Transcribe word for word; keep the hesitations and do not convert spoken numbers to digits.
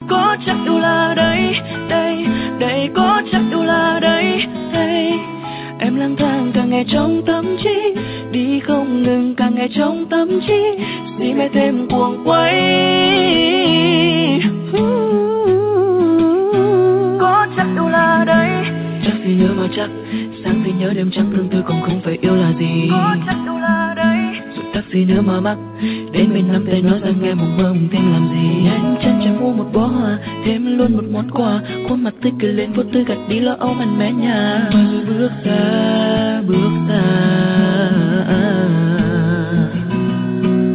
Có chắc yêu là đây, đây, đây, có chắc yêu là đây, đây. Em lang thang cả ngày trong tâm trí, đi không ngừng cả ngày trong tâm trí, si mê thêm cuồng quay. Có chắc yêu là đây, chắc thì nhớ mà chắc, sáng thì nhớ đêm trắng tương tư còn không phải yêu là gì. Có chắc yêu là đây, rồi taxi nữa mà mắc, đến bên nắm tay nói ra nghe mộng mơ mộng tên làm gì. Anh chân chân mua một bó hoa, thêm luôn một món quà, khuôn mặt tươi cười lên vô tư gạt đi lo âu mạnh mẽ nhà. Rồi bước xa, bước xa.